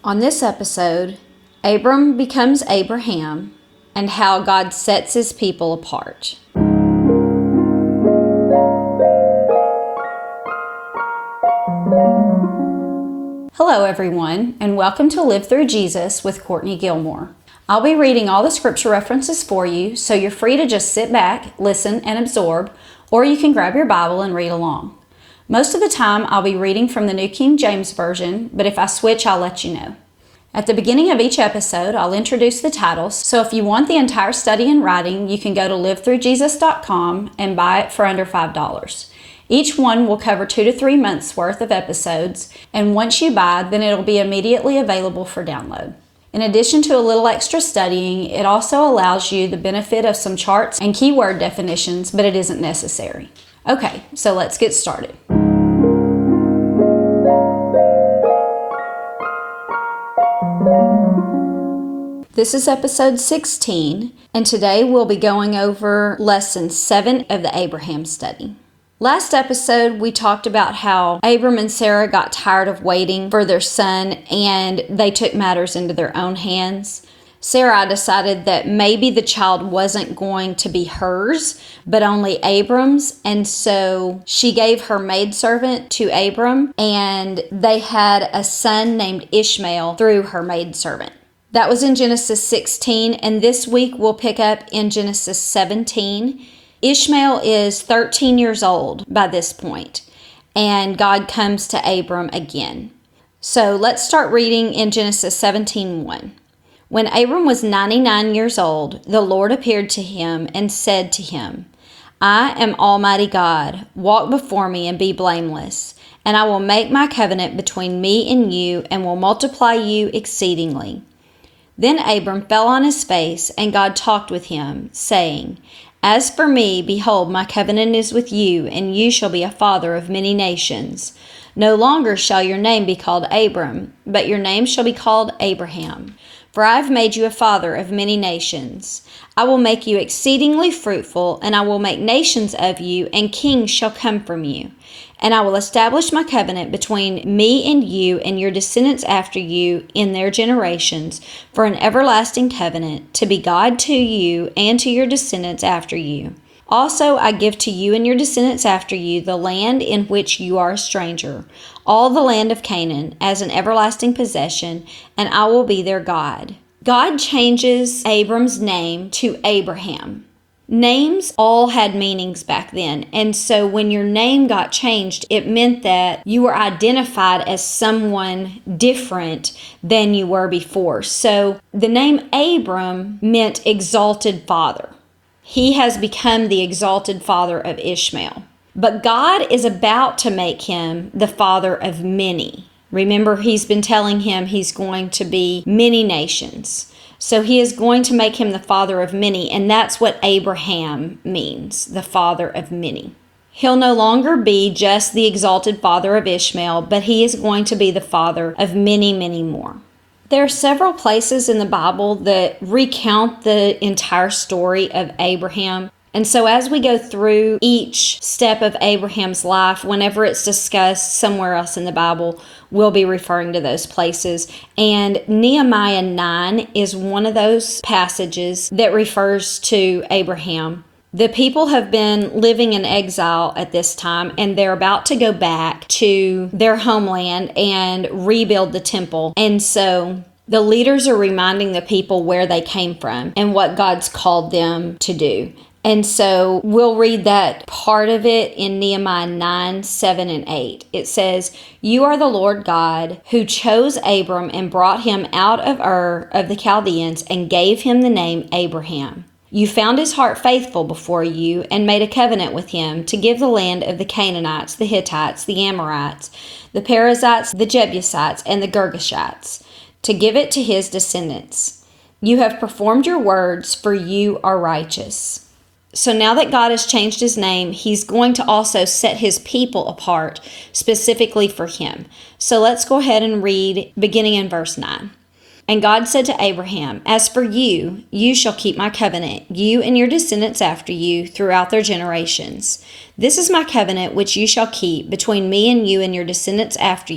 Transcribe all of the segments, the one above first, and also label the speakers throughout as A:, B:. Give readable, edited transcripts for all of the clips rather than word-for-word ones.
A: On this episode, Abram becomes Abraham and how God sets his people apart. Hello everyone, and welcome to Live Through Jesus with Courtney Gilmore. I'll be reading all the scripture references for you, so you're free to just sit back, listen, and absorb, or you can grab your Bible and read along. Most of the time, I'll be reading from the New King James Version, but if I switch, I'll let you know. At the beginning of each episode, I'll introduce the titles, so if you want the entire study in writing, you can go to livethroughjesus.com and buy it for under $5. Each one will cover 2 to 3 months worth of episodes, and once you buy, then it'll be immediately available for download. In addition to a little extra studying, it also allows you the benefit of some charts and keyword definitions, but it isn't necessary. Okay, so let's get started. This is episode 16, and today we'll be going over lesson 7 of the Abraham study. Last episode, we talked about how Abram and Sarah got tired of waiting for their son, and they took matters into their own hands. Sarai decided that maybe the child wasn't going to be hers, but only Abram's, and so she gave her maidservant to Abram, and they had a son named Ishmael through her maidservant. That was in Genesis 16, and this week we'll pick up in Genesis 17. Ishmael is 13 years old by this point, and God comes to Abram again. So let's start reading in Genesis 17:1. When Abram was 99 years old, the Lord appeared to him and said to him, I am Almighty God. Walk before me and be blameless, and I will make my covenant between me and you and will multiply you exceedingly. Then Abram fell on his face, and God talked with him, saying, As for me, behold, my covenant is with you, and you shall be a father of many nations. No longer shall your name be called Abram, but your name shall be called Abraham. For I have made you a father of many nations. I will make you exceedingly fruitful, and I will make nations of you, and kings shall come from you. And I will establish my covenant between me and you and your descendants after you in their generations for an everlasting covenant, to be God to you and to your descendants after you. Also I give to you and your descendants after you the land in which you are a stranger, all the land of Canaan, as an everlasting possession, and I will be their God. God changes Abram's name to Abraham. Names all had meanings back then, and so when your name got changed, it meant that you were identified as someone different than you were before. So the name Abram meant exalted father. He has become the exalted father of Ishmael. But God is about to make him the father of many. Remember, he's been telling him he's going to be many nations. So he is going to make him the father of many, and that's what Abraham means, the father of many. He'll no longer be just the exalted father of Ishmael, but he is going to be the father of many, many more. There are several places in the Bible that recount the entire story of Abraham. And so as we go through each step of Abraham's life, whenever it's discussed somewhere else in the Bible, we'll be referring to those places. And Nehemiah 9 is one of those passages that refers to Abraham. The people have been living in exile at this time, and they're about to go back to their homeland and rebuild the temple. And so the leaders are reminding the people where they came from and what God's called them to do. And so we'll read that part of it in Nehemiah 9, 7, and 8. It says, You are the Lord God who chose Abram and brought him out of Ur of the Chaldeans and gave him the name Abraham. You found his heart faithful before you and made a covenant with him to give the land of the Canaanites, the Hittites, the Amorites, the Perizzites, the Jebusites, and the Girgashites, to give it to his descendants. You have performed your words, for you are righteous. So now that God has changed his name, he's going to also set his people apart specifically for him. So let's go ahead and read beginning in verse 9. And God said to Abraham, As for you, you shall keep my covenant, you and your descendants after you, throughout their generations. This is my covenant which you shall keep between me and you and your descendants after you.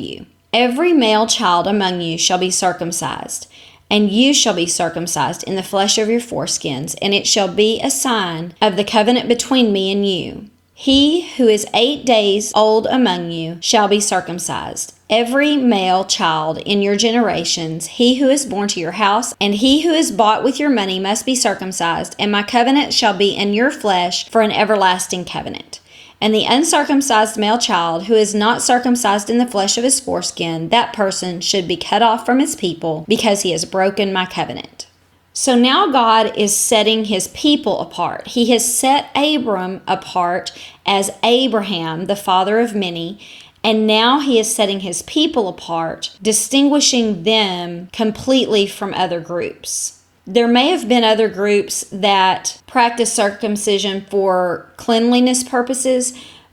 A: Every male child among you shall be circumcised, and you shall be circumcised in the flesh of your foreskins, and it shall be a sign of the covenant between me and you. He who is 8 days old among you shall be circumcised. Every male child in your generations, he who is born to your house, and he who is bought with your money must be circumcised, and my covenant shall be in your flesh for an everlasting covenant. And the uncircumcised male child who is not circumcised in the flesh of his foreskin, that person should be cut off from his people, because he has broken my covenant. So now God is setting his people apart. He has set Abram apart as Abraham, the father of many, and now he is setting his people apart, distinguishing them completely from other groups. There may have been other groups that practice circumcision for cleanliness purposes,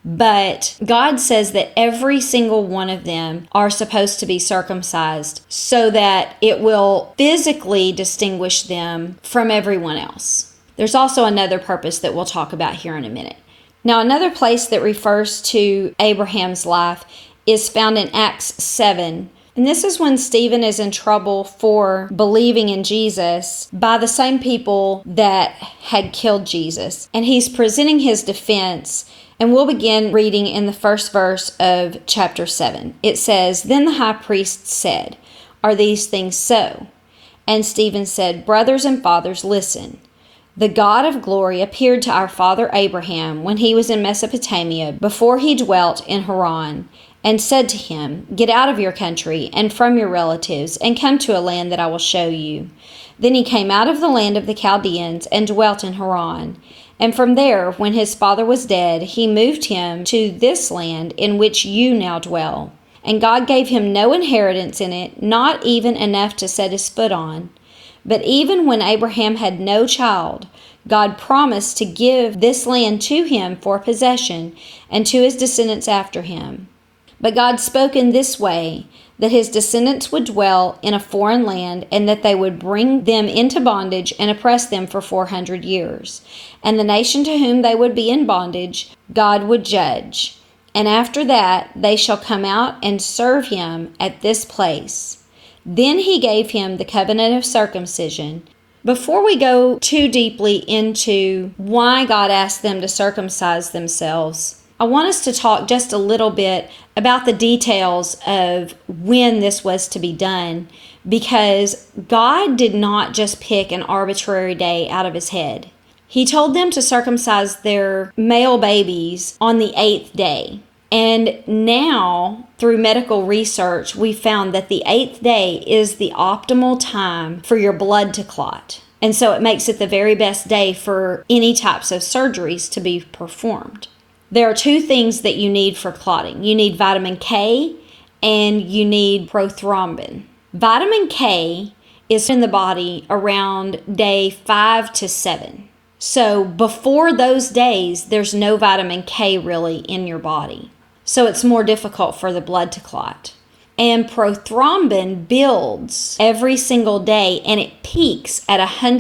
A: but God says that every single one of them are supposed to be circumcised so that it will physically distinguish them from everyone else. There's also another purpose that we'll talk about here in a minute. Now, another place that refers to Abraham's life is found in Acts 7. And this is when Stephen is in trouble for believing in Jesus by the same people that had killed Jesus. And he's presenting his defense. And we'll begin reading in the first verse of chapter 7. It says, "Then the high priest said, 'Are these things so?' And Stephen said, 'Brothers and fathers, listen. The God of glory appeared to our father Abraham when he was in Mesopotamia, before he dwelt in Haran, and said to him, 'Get out of your country and from your relatives, and come to a land that I will show you.' Then he came out of the land of the Chaldeans and dwelt in Haran. And from there, when his father was dead, he moved him to this land in which you now dwell. And God gave him no inheritance in it, not even enough to set his foot on. But even when Abraham had no child, God promised to give this land to him for possession and to his descendants after him. But God spoke in this way, that his descendants would dwell in a foreign land, and that they would bring them into bondage and oppress them for 400 years. And the nation to whom they would be in bondage, God would judge. And after that, they shall come out and serve him at this place. Then he gave him the covenant of circumcision." Before we go too deeply into why God asked them to circumcise themselves, I want us to talk just a little bit about the details of when this was to be done, because God did not just pick an arbitrary day out of his head. He told them to circumcise their male babies on the 8th day. And now, through medical research, we found that the 8th day is the optimal time for your blood to clot. And so it makes it the very best day for any types of surgeries to be performed. There are two things that you need for clotting. You need vitamin K and you need prothrombin. Vitamin K is in the body around day 5 to 7. So before those days, there's no vitamin K really in your body. So it's more difficult for the blood to clot. And prothrombin builds every single day, and it peaks at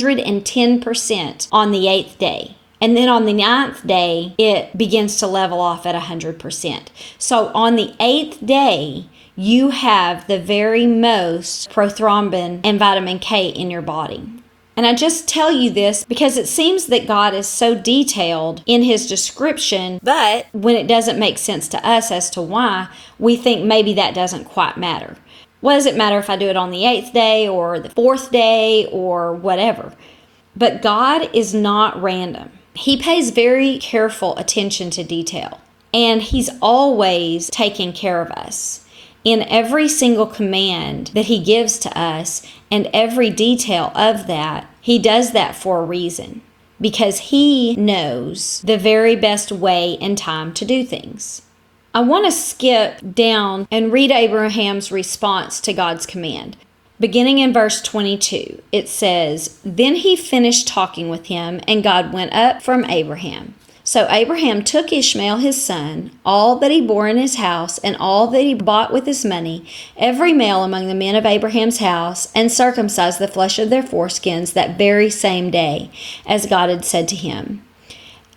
A: 110% on the 8th day. And then on the 9th day, it begins to level off at 100%. So on the 8th day, you have the very most prothrombin and vitamin K in your body. And I just tell you this because it seems that God is so detailed in his description, but when it doesn't make sense to us as to why, we think maybe that doesn't quite matter. What does it matter if I do it on the 8th day or the 4th day or whatever? But God is not random. He pays very careful attention to detail, and he's always taking care of us. In every single command that he gives to us and every detail of that, he does that for a reason, because he knows the very best way and time to do things. I want to skip down and read Abraham's response to God's command. Beginning in verse 22, it says, "Then he finished talking with him, and God went up from Abraham. So Abraham took Ishmael his son, all that he bore in his house, and all that he bought with his money, every male among the men of Abraham's house, and circumcised the flesh of their foreskins that very same day, as God had said to him.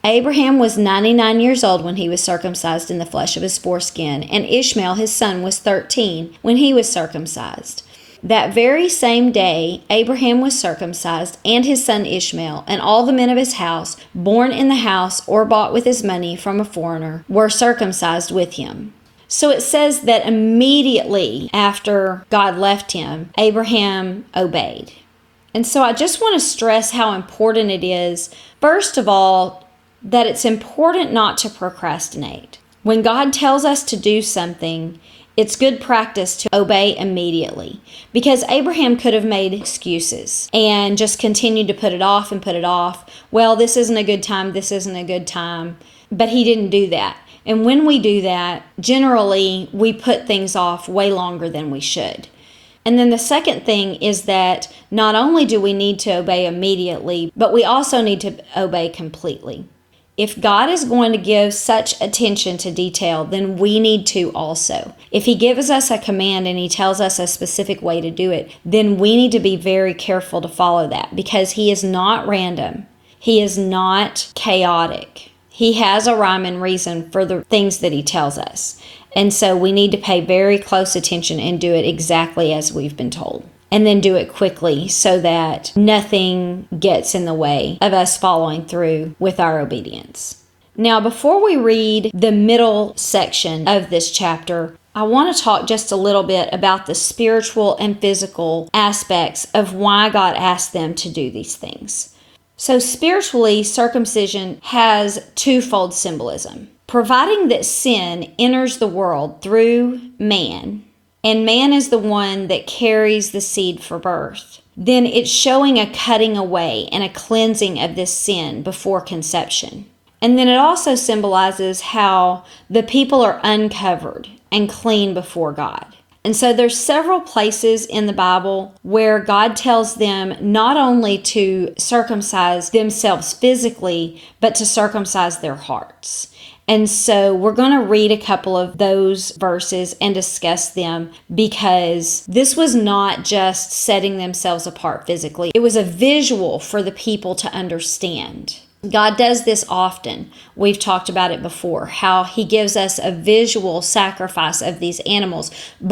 A: Abraham was 99 years old when he was circumcised in the flesh of his foreskin, and Ishmael his son was 13 when he was circumcised. That very same day, Abraham was circumcised, and his son Ishmael, and all the men of his house, born in the house or bought with his money from a foreigner, were circumcised with him. So it says that immediately after God left him, Abraham obeyed. And so I just want to stress how important it is, first of all, that it's important not to procrastinate. When God tells us to do something, it's good practice to obey immediately, because Abraham could have made excuses and just continued to put it off and put it off. Well, this isn't a good time. This isn't a good time. But he didn't do that. And when we do that, generally we put things off way longer than we should. And then the second thing is that not only do we need to obey immediately, but we also need to obey completely. If God is going to give such attention to detail, then we need to also. If he gives us a command and he tells us a specific way to do it, then we need to be very careful to follow that, because he is not random. He is not chaotic. He has a rhyme and reason for the things that he tells us. And so we need to pay very close attention and do it exactly as we've been told. And then do it quickly so that nothing gets in the way of us following through with our obedience. Now, before we read the middle section of this chapter, I want to talk just a little bit about the spiritual and physical aspects of why God asked them to do these things. So spiritually, circumcision has twofold symbolism. Providing that sin enters the world through man, and man is the one that carries the seed for birth, then it's showing a cutting away and a cleansing of this sin before conception. And then it also symbolizes how the people are uncovered and clean before God. And so there's several places in the Bible where God tells them not only to circumcise themselves physically, but to circumcise their hearts. And so we're going to read a couple of those verses and discuss them, because this was not just setting themselves apart physically. It was a visual for the people to understand. God does this often. We've talked about it before, how he gives us a visual sacrifice of these animals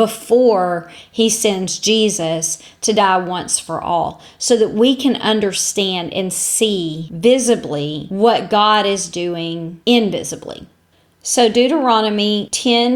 A: before he sends Jesus to die once for all, so that we can understand and see visibly what God is doing invisibly. So Deuteronomy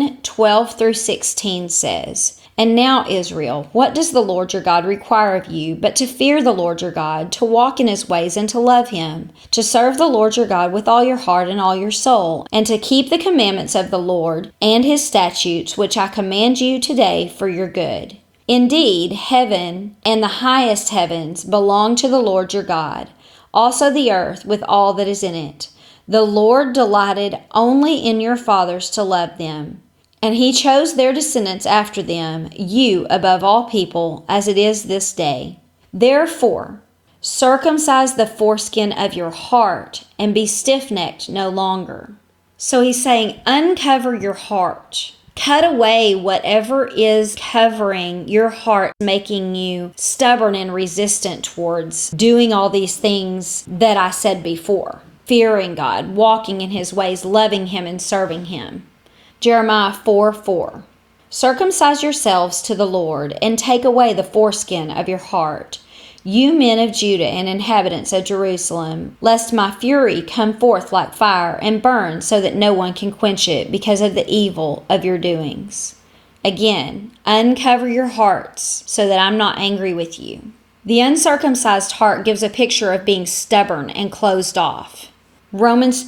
A: 10:12 through 16 says, "And now, Israel, what does the Lord your God require of you but to fear the Lord your God, to walk in his ways and to love him, to serve the Lord your God with all your heart and all your soul, and to keep the commandments of the Lord and his statutes, which I command you today for your good? Indeed, heaven and the highest heavens belong to the Lord your God, also the earth with all that is in it. The Lord delighted only in your fathers to love them, and he chose their descendants after them, you above all people, as it is this day. Therefore, circumcise the foreskin of your heart, and be stiff-necked no longer." So he's saying, uncover your heart. Cut away whatever is covering your heart, making you stubborn and resistant towards doing all these things that I said before. Fearing God, walking in his ways, loving him and serving him. Jeremiah 4:4. "Circumcise yourselves to the Lord, and take away the foreskin of your heart, you men of Judah and inhabitants of Jerusalem, lest my fury come forth like fire and burn so that no one can quench it because of the evil of your doings." Again, uncover your hearts so that I'm not angry with you. The uncircumcised heart gives a picture of being stubborn and closed off. Romans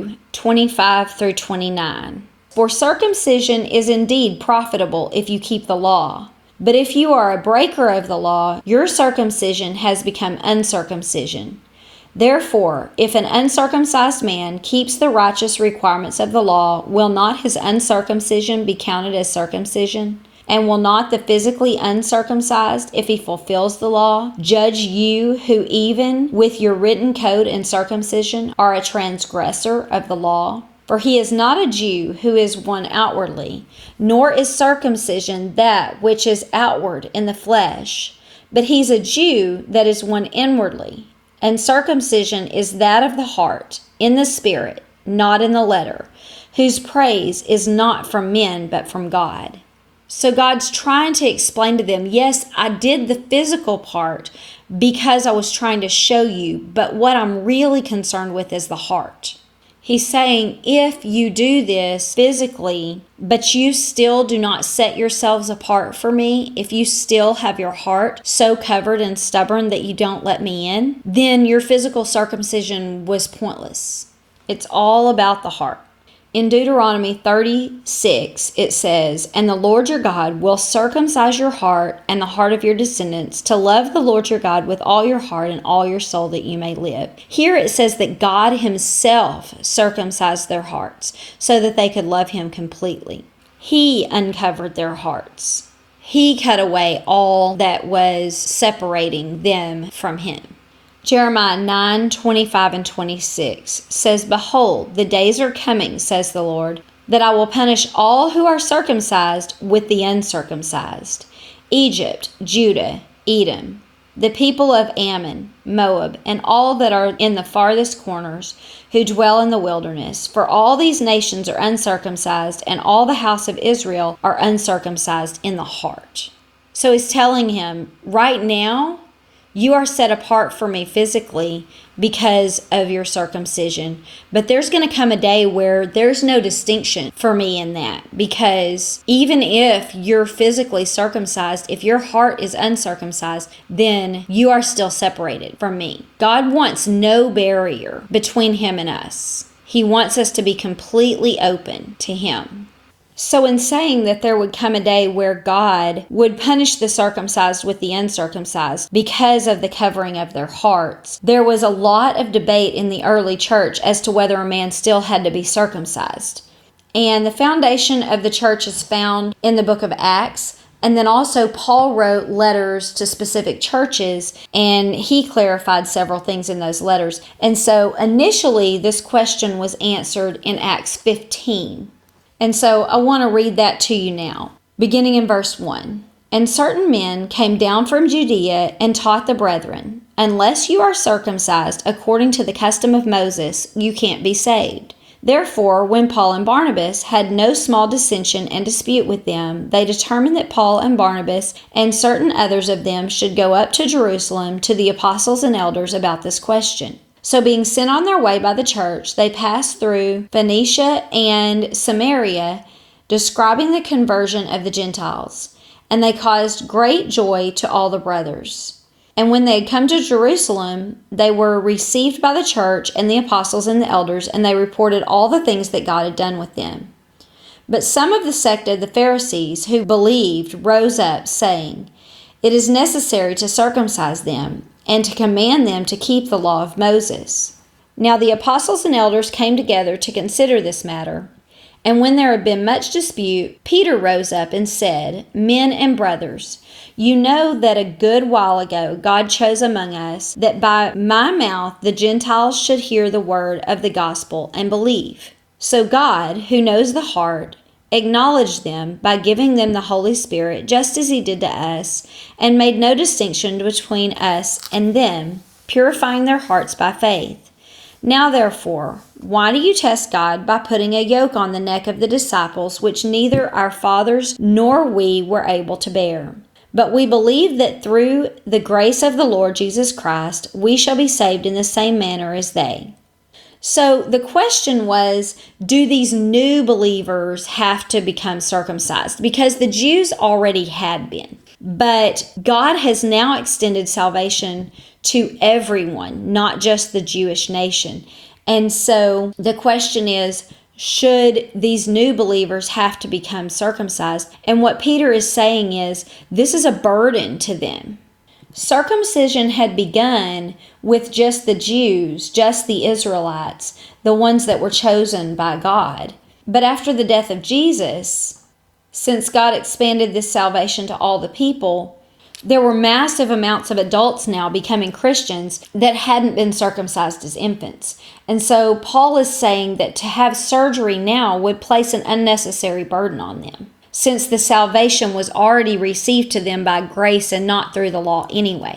A: 2:25 through 29. "For circumcision is indeed profitable if you keep the law. But if you are a breaker of the law, your circumcision has become uncircumcision. Therefore, if an uncircumcised man keeps the righteous requirements of the law, will not his uncircumcision be counted as circumcision? And will not the physically uncircumcised, if he fulfills the law, judge you who even with your written code and circumcision are a transgressor of the law? For he is not a Jew who is one outwardly, nor is circumcision that which is outward in the flesh, but he's a Jew that is one inwardly, And circumcision is that of the heart, in the spirit, not in the letter, whose praise is not from men, but from God. So God's trying to explain to them, yes, I did the physical part because I was trying to show you, but what I'm really concerned with is the heart. He's saying, if you do this physically, but you still do not set yourselves apart for me, if you still have your heart so covered and stubborn that you don't let me in, then your physical circumcision was pointless. It's all about the heart. In Deuteronomy 36, it says, "And the Lord your God will circumcise your heart and the heart of your descendants to love the Lord your God with all your heart and all your soul that you may live." Here it says that God himself circumcised their hearts so that they could love him completely. He uncovered their hearts. He cut away all that was separating them from him. Jeremiah 9:25 and 26 says, "Behold, the days are coming, says the Lord, that I will punish all who are circumcised with the uncircumcised, Egypt, Judah, Edom, the people of Ammon, Moab, and all that are in the farthest corners, who dwell in the wilderness. For all these nations are uncircumcised, and all the house of Israel are uncircumcised in the heart." So he's telling him, right now, you are set apart for me physically because of your circumcision. But there's going to come a day where there's no distinction for me in that. Because even if you're physically circumcised, if your heart is uncircumcised, then you are still separated from me. God wants no barrier between him and us. He wants us to be completely open to him. So in saying that there would come a day where God would punish the circumcised with the uncircumcised because of the covering of their hearts, there was a lot of debate in the early church as to whether a man still had to be circumcised. And the foundation of the church is found in the book of Acts. And then also Paul wrote letters to specific churches, and he clarified several things in those letters. And so initially this question was answered in Acts 15. And so I want to read that to you now, beginning in verse 1. "And certain men came down from Judea and taught the brethren, unless you are circumcised according to the custom of Moses, you can't be saved. Therefore, when Paul and Barnabas had no small dissension and dispute with them, they determined that Paul and Barnabas and certain others of them should go up to Jerusalem to the apostles and elders about this question. So being sent on their way by the church, they passed through Phoenicia and Samaria, describing the conversion of the Gentiles. And they caused great joy to all the brothers. And when they had come to Jerusalem, they were received by the church and the apostles and the elders, and they reported all the things that God had done with them. But some of the sect of the Pharisees who believed rose up, saying, It is necessary to circumcise them, and to command them to keep the law of Moses. Now the apostles and elders came together to consider this matter. And when there had been much dispute, Peter rose up and said, Men and brothers, you know that a good while ago God chose among us that by my mouth the Gentiles should hear the word of the gospel and believe. So God, who knows the heart, acknowledged them by giving them the Holy Spirit, just as he did to us, and made no distinction between us and them, purifying their hearts by faith. Now therefore, why do you test God by putting a yoke on the neck of the disciples, which neither our fathers nor we were able to bear? But we believe that through the grace of the Lord Jesus Christ, we shall be saved in the same manner as they. So the question was, do these new believers have to become circumcised? Because the Jews already had been. But God has now extended salvation to everyone, not just the Jewish nation. And so the question is, should these new believers have to become circumcised? And what Peter is saying is, this is a burden to them. Circumcision had begun with just the Jews, just the Israelites, the ones that were chosen by God. But after the death of Jesus, since God expanded this salvation to all the people, there were massive amounts of adults now becoming Christians that hadn't been circumcised as infants. And so Paul is saying that to have surgery now would place an unnecessary burden on them, since the salvation was already received to them by grace and not through the law anyway.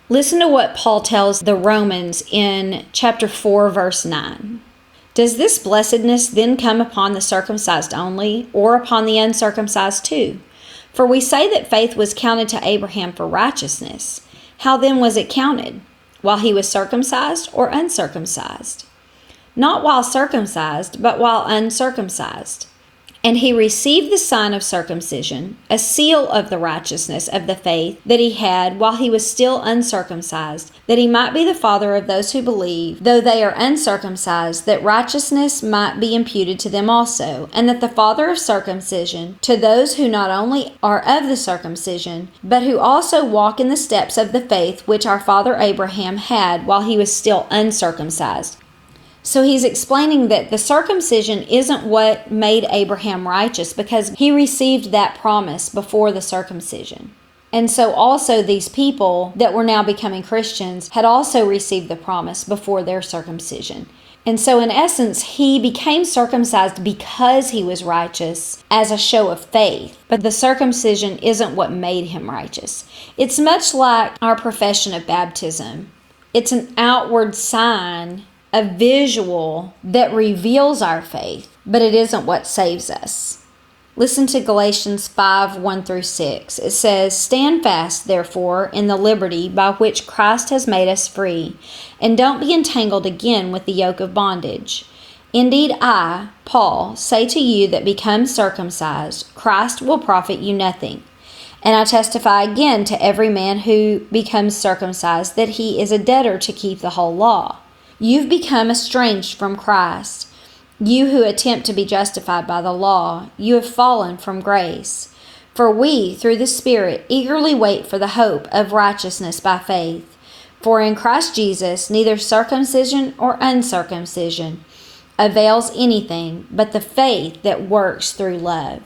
A: Listen to what Paul tells the Romans in chapter 4, verse 9. Does this blessedness then come upon the circumcised only, or upon the uncircumcised too? For we say that faith was counted to Abraham for righteousness. How then was it counted? While he was circumcised or uncircumcised? Not while circumcised, but while uncircumcised. And he received the sign of circumcision, a seal of the righteousness of the faith that he had while he was still uncircumcised, that he might be the father of those who believe, though they are uncircumcised, that righteousness might be imputed to them also, and that the father of circumcision to those who not only are of the circumcision, but who also walk in the steps of the faith which our father Abraham had while he was still uncircumcised. So he's explaining that the circumcision isn't what made Abraham righteous, because he received that promise before the circumcision. And so also these people that were now becoming Christians had also received the promise before their circumcision. And so in essence, he became circumcised because he was righteous as a show of faith. But the circumcision isn't what made him righteous. It's much like our profession of baptism. It's an outward sign, a visual that reveals our faith, but it isn't what saves us. Listen to Galatians 5, 1 through 6. It says, "Stand fast, therefore, in the liberty by which Christ has made us free, and don't be entangled again with the yoke of bondage. Indeed, I, Paul, say to you that become circumcised, Christ will profit you nothing. And I testify again to every man who becomes circumcised that he is a debtor to keep the whole law. You've become estranged from Christ. You who attempt to be justified by the law, you have fallen from grace. For we, through the Spirit, eagerly wait for the hope of righteousness by faith. For in Christ Jesus, neither circumcision or uncircumcision avails anything, but the faith that works through love."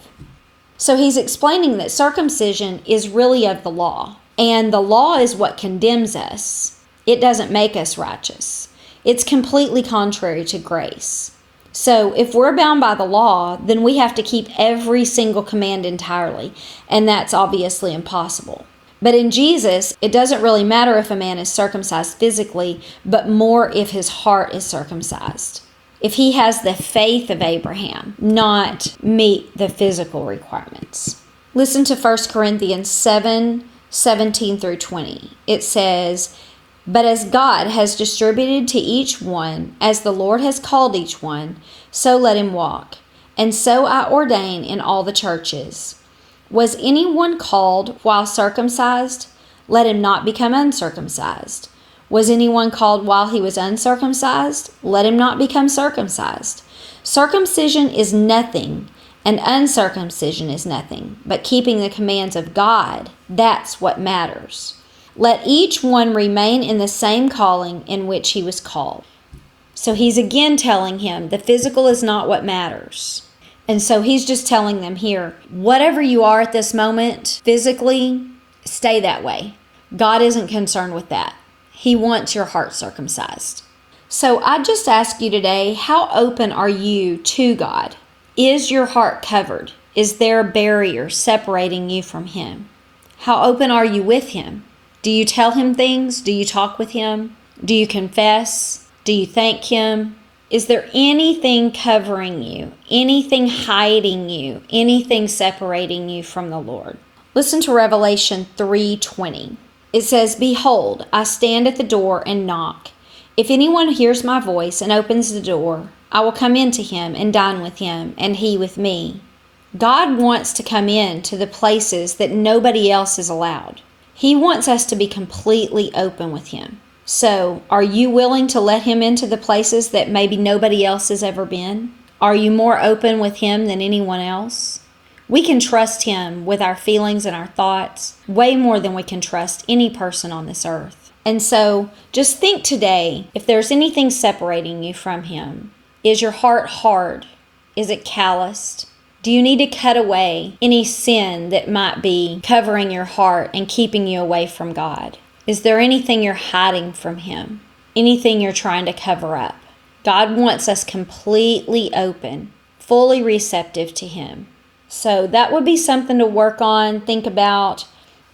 A: So he's explaining that circumcision is really of the law, and the law is what condemns us. It doesn't make us righteous. It's completely contrary to grace. So if we're bound by the law, then we have to keep every single command entirely, and that's obviously impossible. But in Jesus, it doesn't really matter if a man is circumcised physically, but more if his heart is circumcised. If he has the faith of Abraham, not meet the physical requirements. Listen to 1 Corinthians 7, 17 through 20. It says, "But as God has distributed to each one, as the Lord has called each one, so let him walk. And so I ordain in all the churches. Was anyone called while circumcised? Let him not become uncircumcised. Was anyone called while he was uncircumcised? Let him not become circumcised. Circumcision is nothing, and uncircumcision is nothing, but keeping the commands of God, that's what matters. Let each one remain in the same calling in which he was called." So he's again telling him the physical is not what matters. And so he's just telling them here, whatever you are at this moment, physically, stay that way. God isn't concerned with that. He wants your heart circumcised. So I just ask you today, how open are you to God? Is your heart covered? Is there a barrier separating you from Him? How open are you with Him? Do you tell Him things? Do you talk with Him? Do you confess? Do you thank Him? Is there anything covering you? Anything hiding you? Anything separating you from the Lord? Listen to Revelation 3:20. It says, "Behold, I stand at the door and knock. If anyone hears my voice and opens the door, I will come in to him and dine with him, and he with me." God wants to come in to the places that nobody else is allowed. He wants us to be completely open with Him. So, are you willing to let Him into the places that maybe nobody else has ever been? Are you more open with Him than anyone else? We can trust Him with our feelings and our thoughts way more than we can trust any person on this earth. And so, just think today, if there's anything separating you from Him, is your heart hard? Is it calloused? Do you need to cut away any sin that might be covering your heart and keeping you away from God? Is there anything you're hiding from Him? Anything you're trying to cover up? God wants us completely open, fully receptive to Him. So that would be something to work on, think about.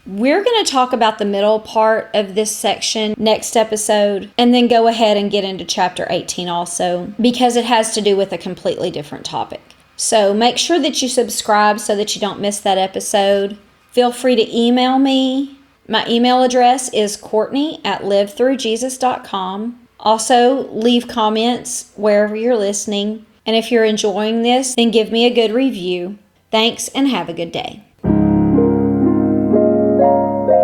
A: We're going to talk about the middle part of this section next episode, and then go ahead and get into chapter 18 also, because it has to do with a completely different topic. So make sure that you subscribe so that you don't miss that episode. Feel free to email me. My email address is Courtney@livethroughjesus.com. Also, leave comments wherever you're listening. And if you're enjoying this, then give me a good review. Thanks, and have a good day.